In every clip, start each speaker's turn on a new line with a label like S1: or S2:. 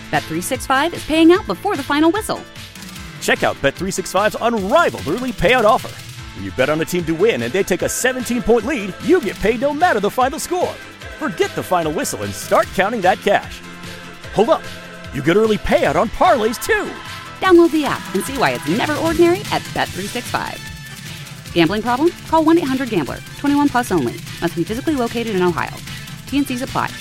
S1: Bet365 is paying out before the final whistle.
S2: Check out Bet365's unrivaled early payout offer. When you bet on a team to win and they take a 17-point lead, you get paid no matter the final score. Forget the final whistle and start counting that cash. Hold up. You get early payout on parlays, too.
S1: Download the app and see why it's never ordinary at Bet365. Gambling problem? Call 1-800-GAMBLER. 21 plus only. Must be physically located in Ohio. T&Cs apply.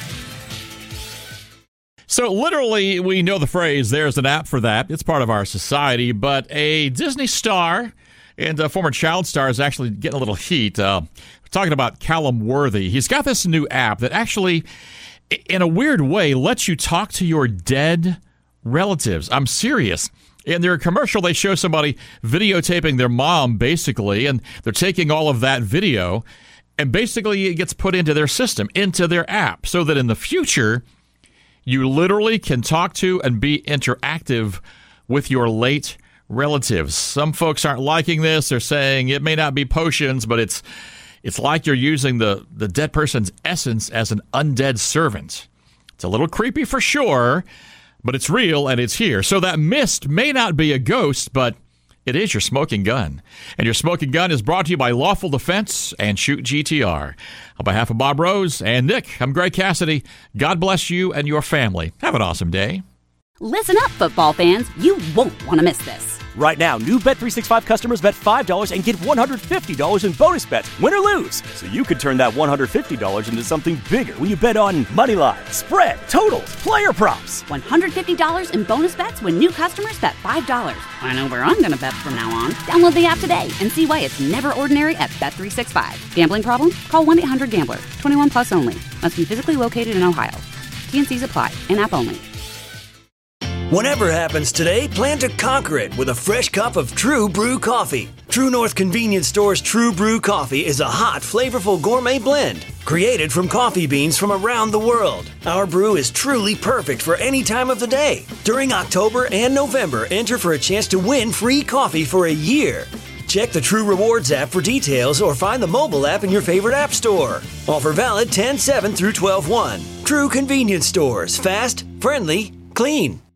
S3: So literally, we know the phrase, there's an app for that. It's part of our society. But a Disney star and a former child star is actually getting a little heat. We're talking about Callum Worthy. He's got this new app that actually, in a weird way, lets you talk to your dead relatives. I'm serious. In their commercial, they show somebody videotaping their mom, basically, and they're taking all of that video, and basically it gets put into their system, into their app, so that in the future, you literally can talk to and be interactive with your late relatives. Some folks aren't liking this. They're saying it may not be potions, but it's like you're using the dead person's essence as an undead servant. It's a little creepy for sure, but it's real and it's here. So that mist may not be a ghost, but it is your smoking gun. And your smoking gun is brought to you by Lawful Defense and Shoot GTR. On behalf of Bob Rose and Nick, I'm Greg Cassidy. God bless you and your family. Have an awesome day.
S1: Listen up, football fans. You won't want to miss this.
S2: Right now, new Bet365 customers bet $5 and get $150 in bonus bets, win or lose. So you could turn that $150 into something bigger when you bet on money line, spread, totals, player props.
S1: $150 in bonus bets when new customers bet $5. I know where I'm going to bet from now on. Download the app today and see why it's never ordinary at Bet365. Gambling problem? Call 1-800-GAMBLER. 21 plus only. Must be physically located in Ohio. T&Cs apply. In-app only.
S4: Whatever happens today, plan to conquer it with a fresh cup of True Brew coffee. True North Convenience Store's True Brew coffee is a hot, flavorful gourmet blend created from coffee beans from around the world. Our brew is truly perfect for any time of the day. During October and November, enter for a chance to win free coffee for a year. Check the True Rewards app for details or find the mobile app in your favorite app store. Offer valid 10/7 through 12/1. True Convenience Stores. Fast, friendly, clean.